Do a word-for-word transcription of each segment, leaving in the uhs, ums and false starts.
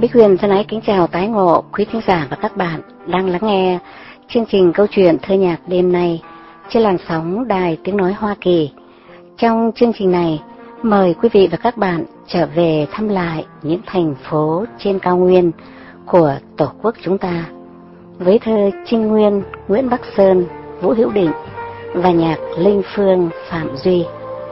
Bích Huyền thân ái kính chào tái ngộ quý thính giả và các bạn đang lắng nghe chương trình câu chuyện thơ nhạc đêm nay trên làn sóng Đài Tiếng Nói Hoa Kỳ. Trong chương trình này, mời quý vị và các bạn trở về thăm lại những thành phố trên cao nguyên của Tổ quốc chúng ta với thơ Trinh Nguyên, Nguyễn Bắc Sơn, Vũ Hữu Định và nhạc Linh Phương, Phạm Duy.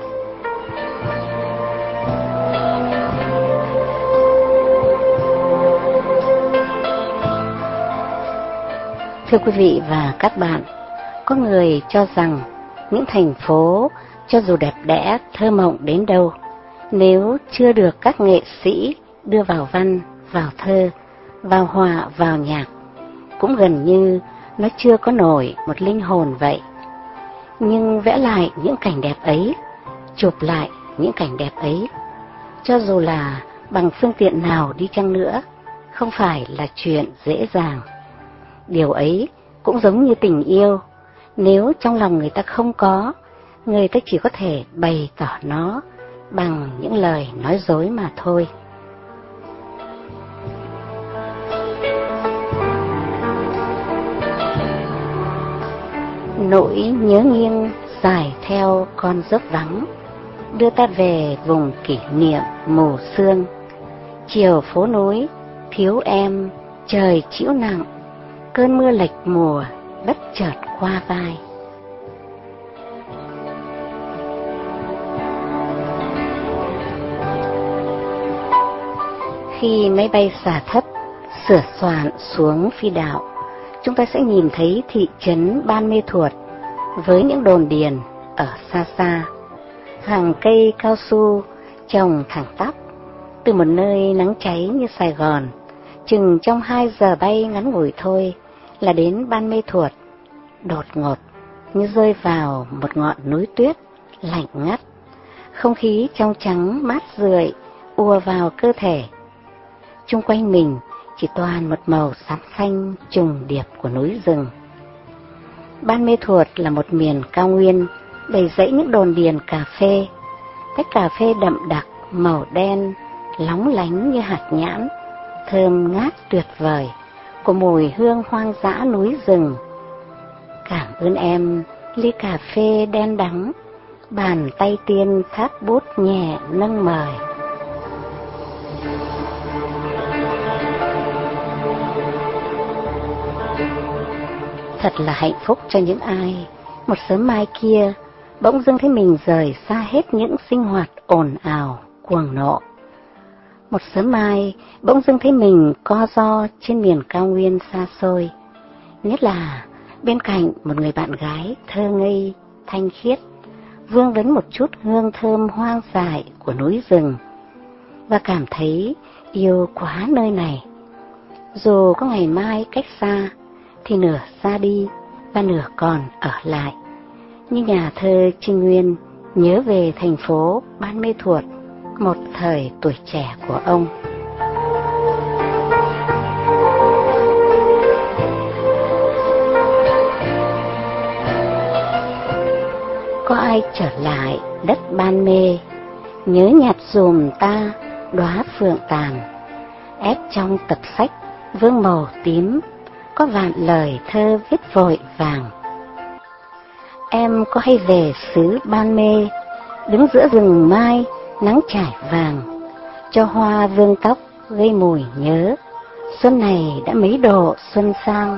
Thưa quý vị và các bạn, có người cho rằng những thành phố cho dù đẹp đẽ, thơ mộng đến đâu, nếu chưa được các nghệ sĩ đưa vào văn, vào thơ, vào họa, vào nhạc, cũng gần như nó chưa có nổi một linh hồn vậy. Nhưng vẽ lại những cảnh đẹp ấy, chụp lại những cảnh đẹp ấy, cho dù là bằng phương tiện nào đi chăng nữa, không phải là chuyện dễ dàng. Điều ấy cũng giống như tình yêu, nếu trong lòng người ta không có, người ta chỉ có thể bày tỏ nó bằng những lời nói dối mà thôi. Nỗi nhớ nghiêng dài theo con dốc vắng, đưa ta về vùng kỷ niệm mù sương. Chiều phố núi thiếu em, trời chịu nặng, cơn mưa lệch mùa bất chợt qua vai. Khi máy bay xà thấp sửa soạn xuống phi đạo, chúng ta sẽ nhìn thấy thị trấn Ban Mê Thuột với những đồn điền ở xa xa, hàng cây cao su trồng thẳng tắp. Từ một nơi nắng cháy như Sài Gòn, chừng trong hai giờ bay ngắn ngủi thôi là đến Ban Mê Thuột, đột ngột như rơi vào một ngọn núi tuyết lạnh ngắt. Không khí trong trắng mát rượi ùa vào cơ thể. Chung quanh mình chỉ toàn một màu xám xanh trùng điệp của núi rừng. Ban Mê Thuột là một miền cao nguyên đầy rẫy những đồn điền cà phê, tách cà phê đậm đặc màu đen lóng lánh như hạt nhãn, thơm ngát tuyệt vời của mùi hương hoang dã núi rừng. Cảm ơn em ly cà phê đen đắng, bàn tay tiên thác bút nhẹ nâng mời. Thật là hạnh phúc cho những ai một sớm mai kia bỗng dưng thấy mình rời xa hết những sinh hoạt ồn ào, cuồng nộ. Một sớm mai bỗng dưng thấy mình co ro trên miền cao nguyên xa xôi, nhất là bên cạnh một người bạn gái thơ ngây, thanh khiết, vương vấn một chút hương thơm hoang dại của núi rừng, và cảm thấy yêu quá nơi này. Dù có ngày mai cách xa, thì nửa ra đi và nửa còn ở lại, như nhà thơ Trinh Nguyên nhớ về thành phố Ban Mê Thuột, một thời tuổi trẻ của ông. Có ai trở lại đất Ban Mê, nhớ nhặt dùm ta đóa phượng tàn, ép trong tập sách vương màu tím, có vạn lời thơ viết vội vàng. Em có hay về xứ Ban Mê, đứng giữa rừng mai nắng trải vàng, cho hoa vương tóc gây mùi nhớ, xuân này đã mấy độ xuân sang.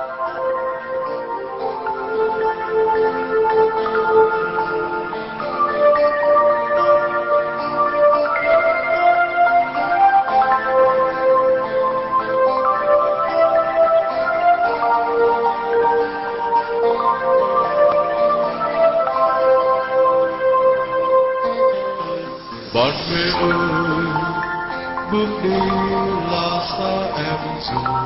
Ban Mê ơi, bước đi là xa em rồi.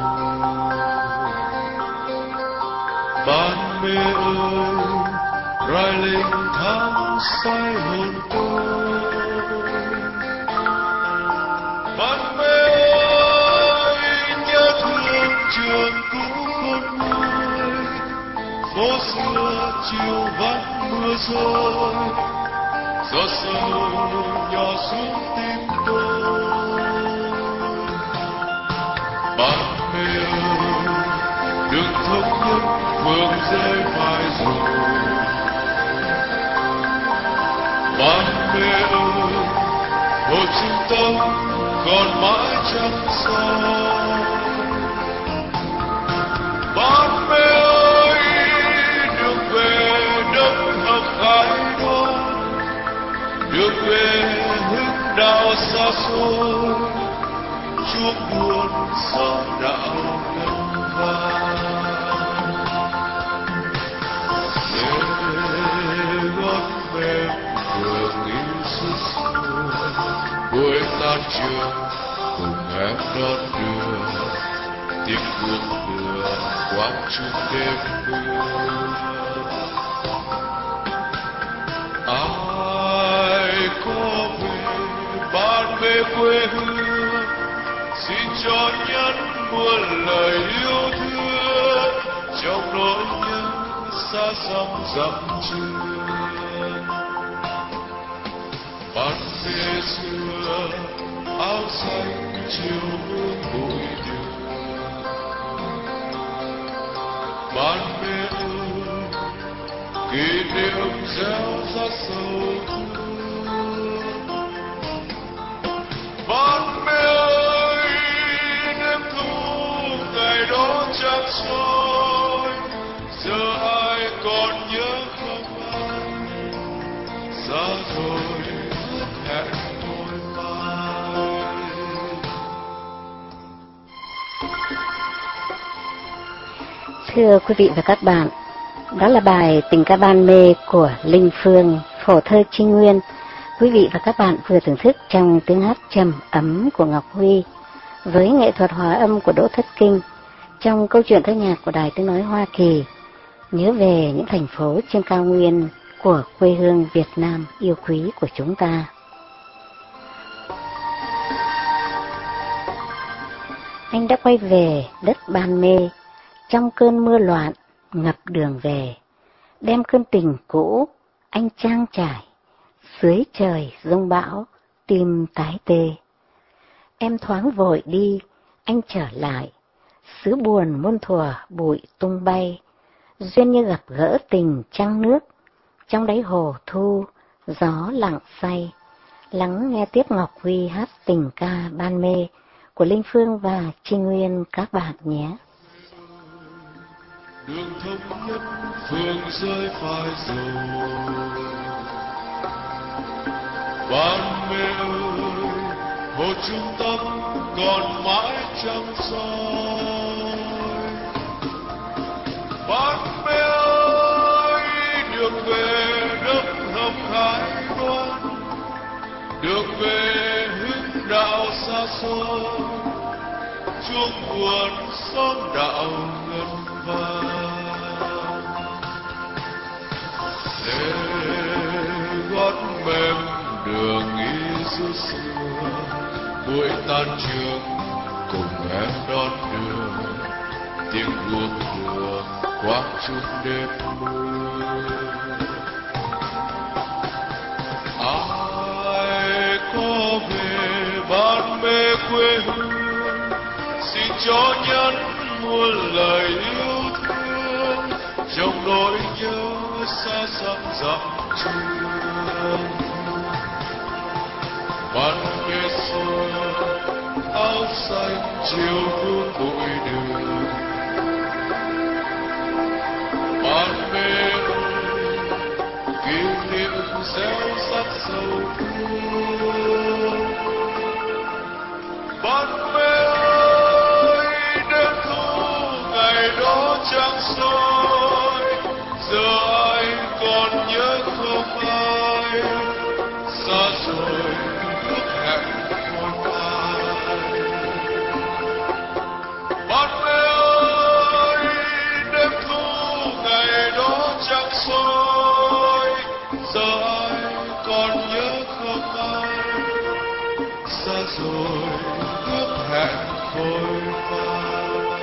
Ban Mê ơi, rai linh tháng say hồn tôi. Ban Mê ơi, nhớ thương trường cũ khôn nguôi, phố xưa chiều vắng mưa rơi, gió sâu nhỏ xuống tim tôi. phương rơi phai rồi. Ban mê ơi, một trung tâm còn mãi chẳng soi. Ban mê ơi, đường về đất hầm khái đó, đường về hưng đạo xa xôi, chuông buồn gió đạo ngân vang. Để gót mềm đường yêu suốt xuôi, buổi tan trường cùng em đón đưa, tiếng buông đưa quán chung đêm mưa. Ai có về ban mê quê hương, xin cho nhắn muôn lời yêu thương trong nỗi nhớ xa xăm dặm trường. Ban mê xưa áo xanh chiều hương bụi đường. Ban mê ơi, kỷ niệm gieo rắc sầu thương. Ban mê ơi, đêm thu ngày đó chẳng soi, giờ ai còn nhớ không ai, xa rồi ước hẹn thôi mai. Thưa quý vị và các bạn, đó là bài Tình ca ban mê của Linh Phương, phổ thơ Trinh Nguyên. Quý vị và các bạn vừa thưởng thức trong tiếng hát trầm ấm của Ngọc Huy với nghệ thuật hòa âm của Đỗ Thất Kinh trong câu chuyện thơ nhạc của Đài Tiếng nói Hoa Kỳ, nhớ về những thành phố trên cao nguyên của quê hương Việt Nam yêu quý của chúng ta. Anh đã quay về đất ban mê trong cơn mưa loạn ngập đường về, đem cơn tình cũ anh trang trải dưới trời giông bão tim tái tê. Em thoáng vội đi, anh trở lại, xứ buồn muôn thuở bụi tung bay, duyên như gặp gỡ tình trăng nước, trong đáy hồ thu gió lặng say. Lắng nghe tiếp Ngọc Huy hát tình ca ban mê của Linh Phương và Trinh Nguyên các bạn nhé. Đường thống nhất phương rơi phai dầu. Ban mê ơi, một trung tâm còn mãi chẳng soi. Ban mê ơi, đường về đất hầm hải đoan, đường về hưng đạo xa xôi, chuông buồn xóm đạo ngân vang. Để gót mềm đường ý xưa xưa, buổi tan trường cùng em đón đưa, tiếng buông đưa qua chút đêm mưa. Ai có về ban mê quê hương, xin cho nhắn muôn lời yêu thương trong nỗi nhớ xa xăm dặm trường. Ban mê xưa áo xanh chiều hương bụi đường. Ban mê ơi, kỷ niệm gieo sắc sầu thương. Ban mê ơi, đêm thu ngày đó chẳng soi, giờ ai còn nhớ không ai, xa rồi ước hẹn thôi mai. Ban mê ơi, đêm thu ngày đó chẳng soi, giờ ai còn nhớ không ai, xa rồi ước hẹn thôi mai.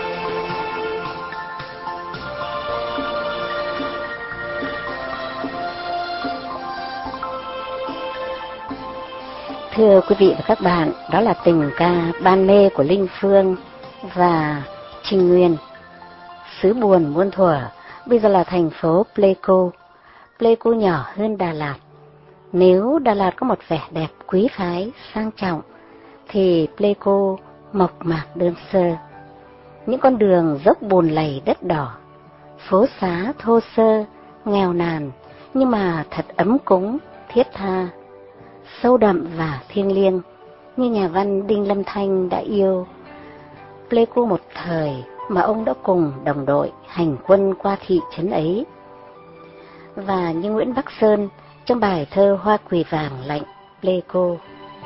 Thưa quý vị và các bạn, đó là tình ca ban mê của Linh Phương và Trinh Nguyên. Xứ buồn muôn thuở bây giờ là thành phố Pleiku. Pleiku nhỏ hơn Đà Lạt. Nếu Đà Lạt có một vẻ đẹp quý phái, sang trọng, thì Pleiku mộc mạc đơn sơ. Những con đường dốc bùn lầy đất đỏ, phố xá thô sơ, nghèo nàn, nhưng mà thật ấm cúng, thiết tha, sâu đậm và thiêng liêng, như nhà văn Đinh Lâm Thanh đã yêu Pleiku một thời mà ông đã cùng đồng đội hành quân qua thị trấn ấy. Và như Nguyễn Bắc Sơn trong bài thơ Hoa Quỳ Vàng lạnh Pleiku: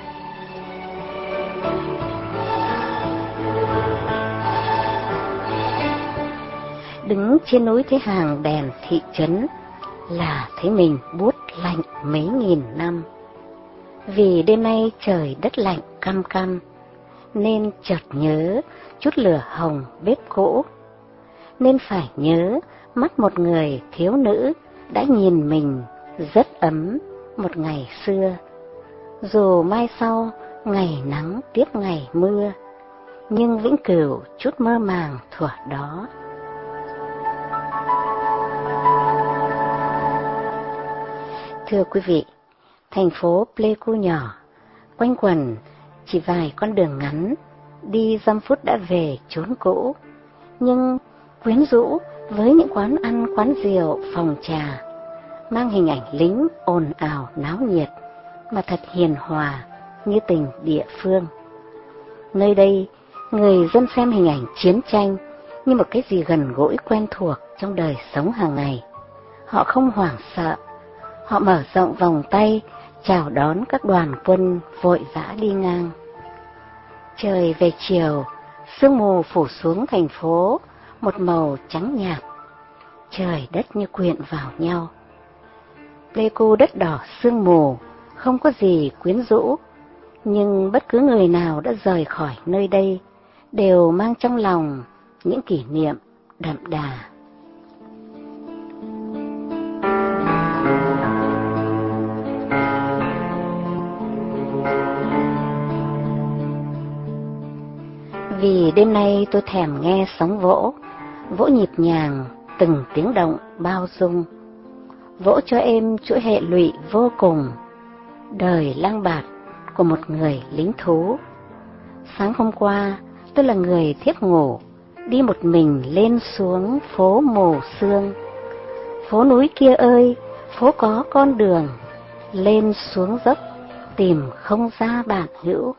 đứng trên núi thấy hàng đèn thị trấn, là thấy mình buốt lạnh mấy nghìn năm. Vì đêm nay trời đất lạnh căm căm, nên chợt nhớ chút lửa hồng bếp cũ. Nên phải nhớ mắt một người thiếu nữ đã nhìn mình rất ấm một ngày xưa. Dù mai sau ngày nắng tiếp ngày mưa, nhưng vĩnh cửu chút mơ màng thuở đó. Thưa quý vị, thành phố Pleiku nhỏ, quanh quẩn chỉ vài con đường ngắn, đi dăm phút đã về chốn cũ, nhưng quyến rũ với những quán ăn, quán rượu, phòng trà, mang hình ảnh lính ồn ào náo nhiệt, mà thật hiền hòa như tình địa phương. Nơi đây, người dân xem hình ảnh chiến tranh như một cái gì gần gũi quen thuộc trong đời sống hàng ngày. Họ không hoảng sợ, họ mở rộng vòng tay chào đón các đoàn quân vội vã đi ngang. Trời về chiều, sương mù phủ xuống thành phố một màu trắng nhạt, trời đất như quyện vào nhau. Pleiku đất đỏ sương mù, không có gì quyến rũ, nhưng bất cứ người nào đã rời khỏi nơi đây đều mang trong lòng những kỷ niệm đậm đà. Vì đêm nay tôi thèm nghe sóng vỗ, vỗ nhịp nhàng, từng tiếng động bao dung, vỗ cho êm chuỗi hệ lụy vô cùng, đời lang bạt của một người lính thú. Sáng hôm qua, tôi là người thiếp ngủ, đi một mình lên xuống phố mù sương. Phố núi kia ơi, phố có con đường, lên xuống dốc, tìm không ra bạn hữu.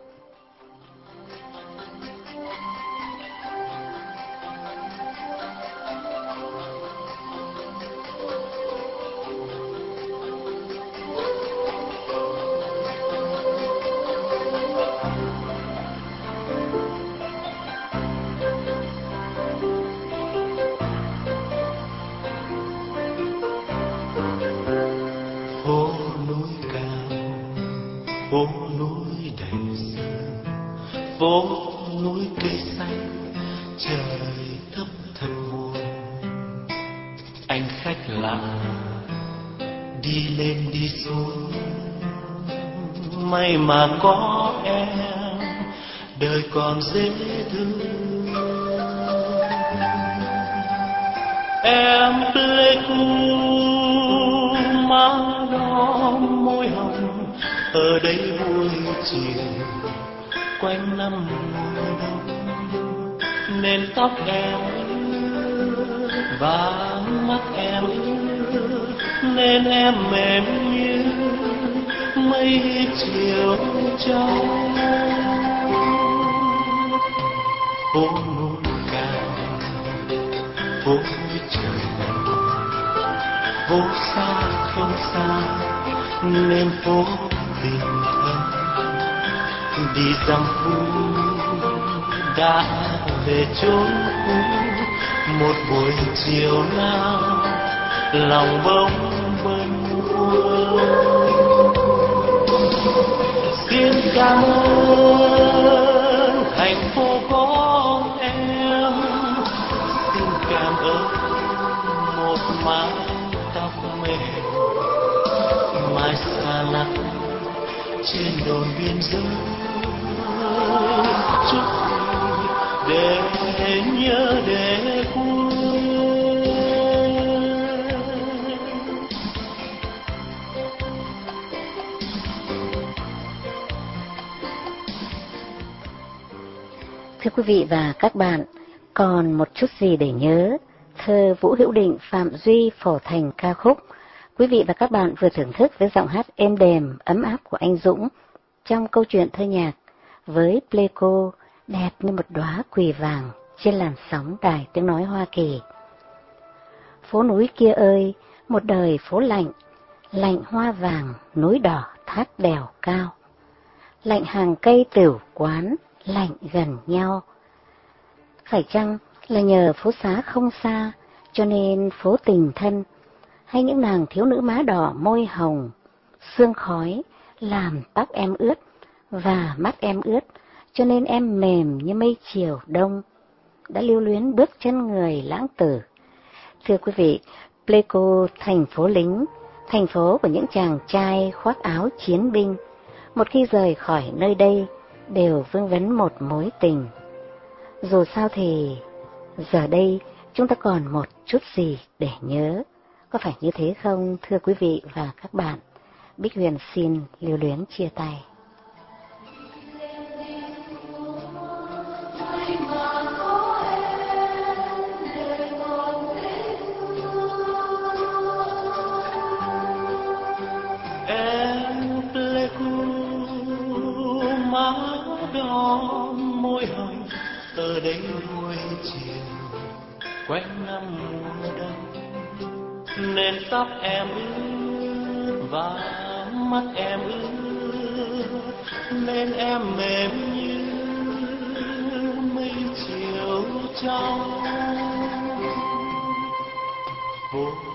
Phố núi đầy sương, phố núi cây xanh, trời thấp thật buồn. Anh khách lạ đi lên đi xuống, may mà có em, đời còn dễ thương. Em Pleiku má đỏ môi hồng, ở đây buổi chiều quanh năm mùa đông, nên tóc em và mắt em nên em mềm như mây chiều trong. Phố núi cao, phố trời nắng, phố xa không xa nên phố tình thân. Đi dăm phút đã về chốn cũ, một buổi chiều nào lòng bỗng bâng khuâng. Xin cảm ơn thành phố có em, xin cảm ơn một mái tóc mềm mai xa lắc trên đồi biên giới. Chút để nhớ để quên. Thưa quý vị và các bạn, còn một chút gì để nhớ, thơ Vũ Hữu Định, Phạm Duy phổ thành ca khúc. Quý vị và các bạn vừa thưởng thức với giọng hát êm đềm, ấm áp của anh Dũng trong câu chuyện thơ nhạc với Pleiku đẹp như một đóa quỳ vàng trên làn sóng Đài Tiếng Nói Hoa Kỳ. Phố núi kia ơi, một đời phố lạnh, lạnh hoa vàng, núi đỏ thác đèo cao, lạnh hàng cây tửu quán, lạnh gần nhau. Phải chăng là nhờ phố xá không xa, cho nên phố tình thân, hay những nàng thiếu nữ má đỏ môi hồng, sương khói làm tóc em ướt và mắt em ướt, cho nên em mềm như mây chiều đông, đã lưu luyến bước chân người lãng tử. Thưa quý vị, Pleiku, thành phố lính, thành phố của những chàng trai khoác áo chiến binh, một khi rời khỏi nơi đây đều vương vấn một mối tình. Dù sao thì giờ đây chúng ta còn một chút gì để nhớ, có phải như thế không thưa quý vị và các bạn? Bích Huyền xin lưu luyến chia tay. Em Pleiku, má đỏ môi hồng, từ đây cuối chiều quanh năm mùa đông, nên tóc em ướt và mắt em ướt, nên em mềm như mây chiều trong phố.